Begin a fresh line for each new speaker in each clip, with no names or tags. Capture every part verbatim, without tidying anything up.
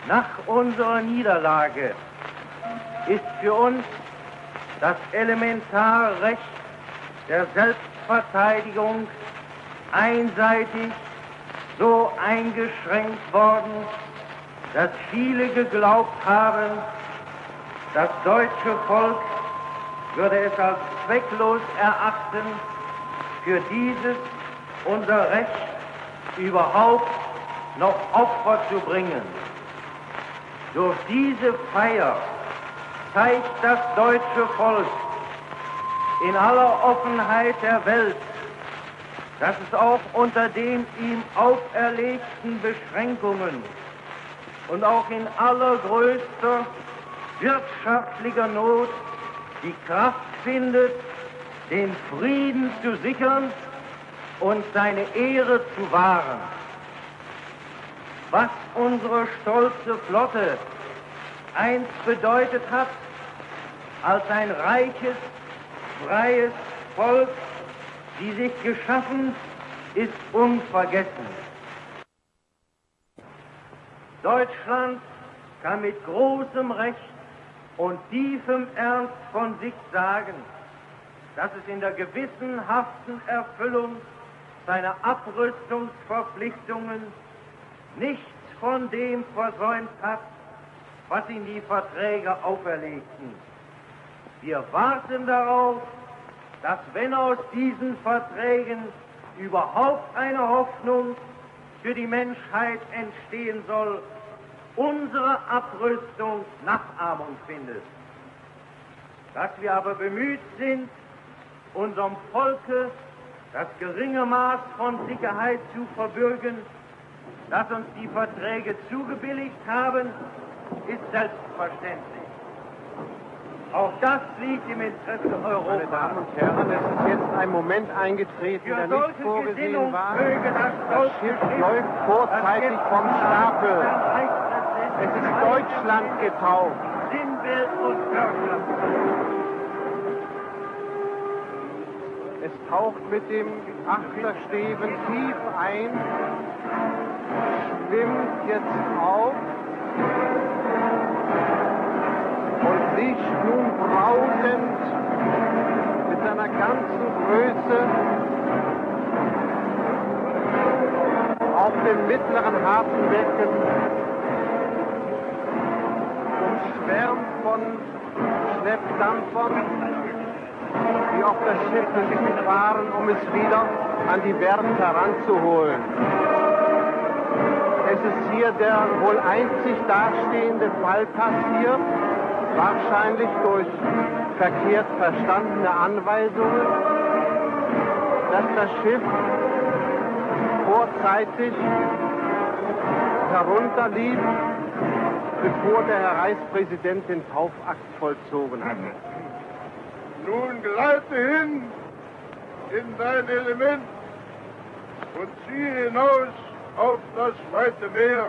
Nach unserer Niederlage ist für uns das Elementarrecht der Selbstverteidigung einseitig so eingeschränkt worden, dass viele geglaubt haben, das deutsche Volk würde es als zwecklos erachten, für dieses unser Recht überhaupt noch Opfer zu bringen. Durch diese Feier zeigt das deutsche Volk in aller Offenheit der Welt, dass es auch unter den ihm auferlegten Beschränkungen und auch in allergrößter wirtschaftlicher Not die Kraft findet, den Frieden zu sichern und seine Ehre zu wahren. Was unsere stolze Flotte einst bedeutet hat, als ein reiches, freies Volk, die sich geschaffen, ist unvergessen. Deutschland kann mit großem Recht und tiefem Ernst von sich sagen, dass es in der gewissenhaften Erfüllung seiner Abrüstungsverpflichtungen nichts von dem versäumt hat, was ihm die Verträge auferlegten. Wir warten darauf, dass, wenn aus diesen Verträgen überhaupt eine Hoffnung für die Menschheit entstehen soll, unsere Abrüstung Nachahmung findet. Dass wir aber bemüht sind, unserem Volke das geringe Maß von Sicherheit zu verbürgen, das uns die Verträge zugebilligt haben, ist selbstverständlich. Auch das liegt im Interesse Europas.
Meine Damen und Herren, es ist jetzt ein Moment eingetreten, der nicht vorgesehen war. Das Schiff läuft vorzeitig vom Stapel. Es ist Deutschland getaucht.
Sinnbild und Körper.
Es taucht mit dem Achtersteven tief ein, schwimmt jetzt auf und liegt nun brausend mit seiner ganzen Größe auf dem mittleren Hafenbecken, umschwärmt von Schleppdampfern, die auf das Schiff fahren, um es wieder an die Werft heranzuholen. Es ist hier der wohl einzig dastehende Fall passiert, wahrscheinlich durch verkehrt verstandene Anweisungen, dass das Schiff vorzeitig herunterlief, bevor der Herr Reichspräsident den Taufakt vollzogen hat.
Nun gleite hin in dein Element und ziehe hinaus auf das weite Meer.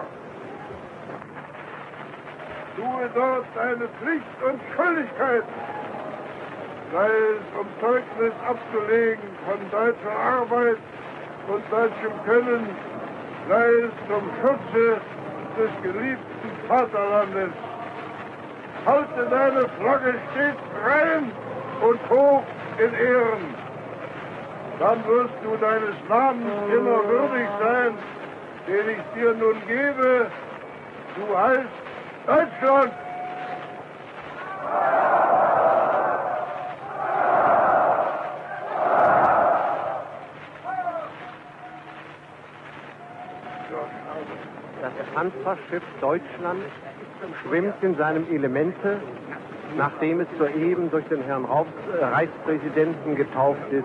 Tue dort deine Pflicht und Schuldigkeit, sei es um Zeugnis abzulegen von deutscher Arbeit und deutschem Können, sei es zum Schutze des geliebten Vaterlandes. Halte deine Flagge stets rein und hoch in Ehren. Dann wirst du deines Namens immer würdig sein, den ich dir nun gebe. Du heißt Deutschland.
Das Panzerschiff Deutschland schwimmt in seinem Elemente, nachdem es soeben durch den Herrn Reichspräsidenten getauft ist.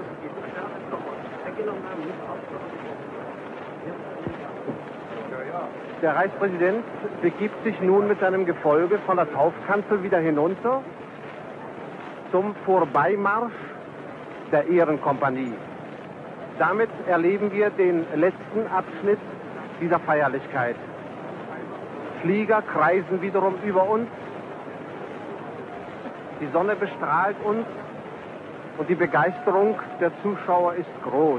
Der Reichspräsident begibt sich nun mit seinem Gefolge von der Taufkanzel wieder hinunter zum Vorbeimarsch der Ehrenkompanie. Damit erleben wir den letzten Abschnitt dieser Feierlichkeit. Flieger kreisen wiederum über uns. Die Sonne bestrahlt uns und die Begeisterung der Zuschauer ist groß.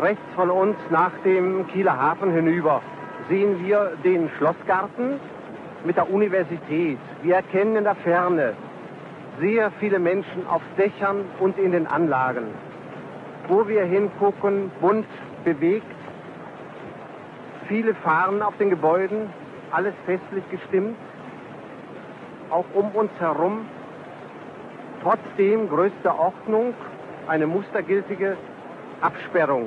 Rechts von uns nach dem Kieler Hafen hinüber sehen wir den Schlossgarten mit der Universität. Wir erkennen in der Ferne sehr viele Menschen auf Dächern und in den Anlagen. Wo wir hingucken, bunt bewegt, viele Fahnen auf den Gebäuden, alles festlich gestimmt. Auch um uns herum trotzdem größte Ordnung, eine mustergültige Absperrung.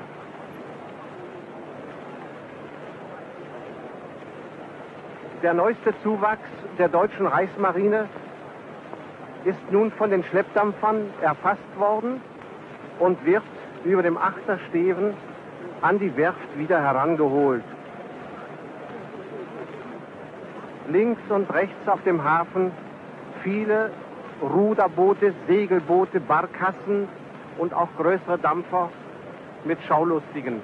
Der neueste Zuwachs der deutschen Reichsmarine ist nun von den Schleppdampfern erfasst worden und wird über dem Achtersteven an die Werft wieder herangeholt. Links und rechts auf dem Hafen viele Ruderboote, Segelboote, Barkassen und auch größere Dampfer mit Schaulustigen.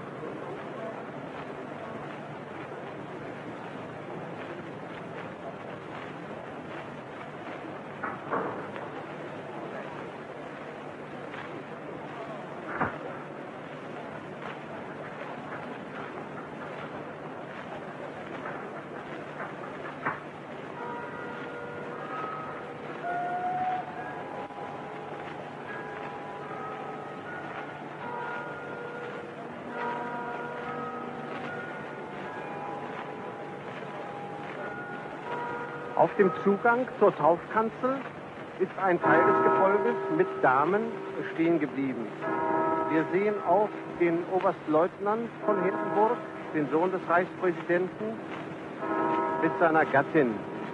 Auf dem Zugang zur Taufkanzel ist ein Teil des Gefolges mit Damen stehen geblieben. Wir sehen auch den Oberstleutnant von Hindenburg, den Sohn des Reichspräsidenten, mit seiner Gattin.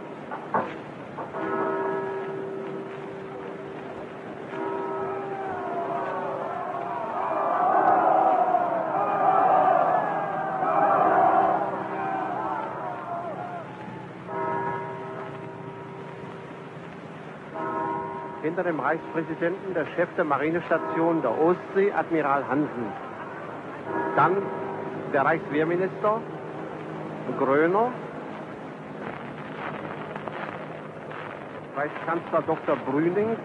Hinter dem Reichspräsidenten der Chef der Marinestation der Ostsee, Admiral Hansen. Dann der Reichswehrminister Gröner, Reichskanzler Doktor Brüning,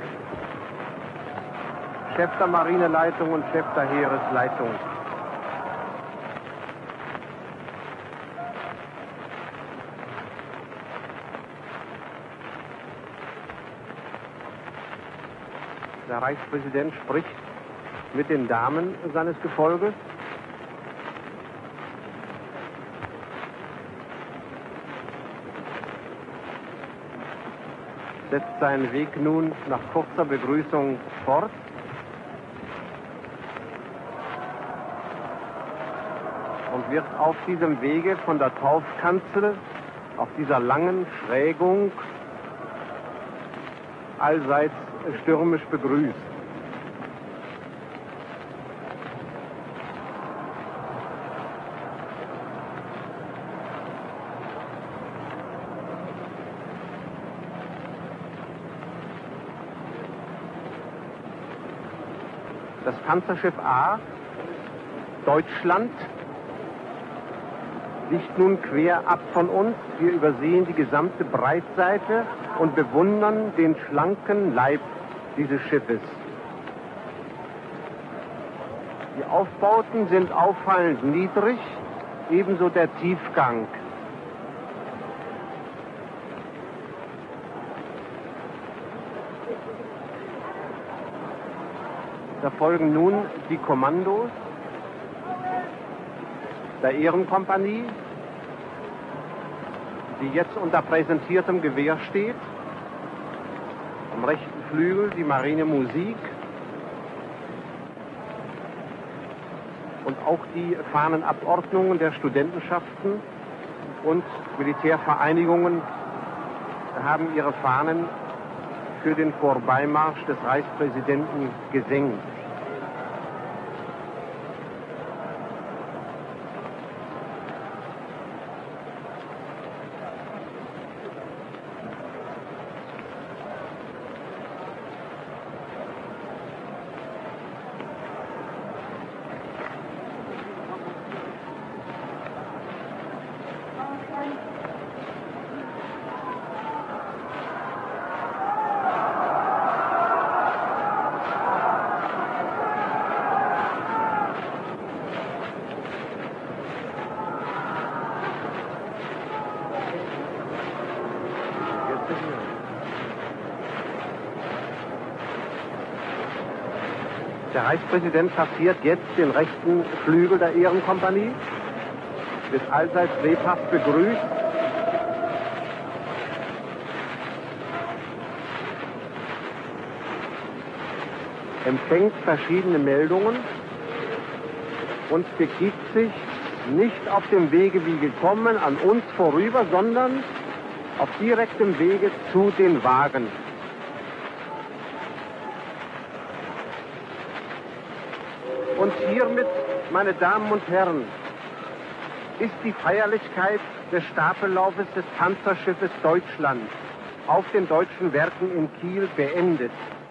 Chef der Marineleitung und Chef der Heeresleitung. Der Reichspräsident spricht mit den Damen seines Gefolges. Setzt seinen Weg nun nach kurzer Begrüßung fort. Und wird auf diesem Wege von der Taufkanzel, auf dieser langen Schrägung, allseits stürmisch begrüßt. Das Panzerschiff A, Deutschland, liegt nun quer ab von uns. Wir übersehen die gesamte Breitseite und bewundern den schlanken Leib dieses Schiffes. Die Aufbauten sind auffallend niedrig, ebenso der Tiefgang. Da folgen nun die Kommandos der Ehrenkompanie, die jetzt unter präsentiertem Gewehr steht. Am rechten Flügel die Marinemusik und auch die Fahnenabordnungen der Studentenschaften und Militärvereinigungen haben ihre Fahnen für den Vorbeimarsch des Reichspräsidenten gesenkt. Der Reichspräsident passiert jetzt den rechten Flügel der Ehrenkompanie, wird allseits lebhaft begrüßt. Empfängt verschiedene Meldungen und begibt sich nicht auf dem Wege wie gekommen an uns vorüber, sondern auf direktem Wege zu den Wagen. Und hiermit, meine Damen und Herren, ist die Feierlichkeit des Stapellaufes des Panzerschiffes Deutschland auf den deutschen Werken in Kiel beendet.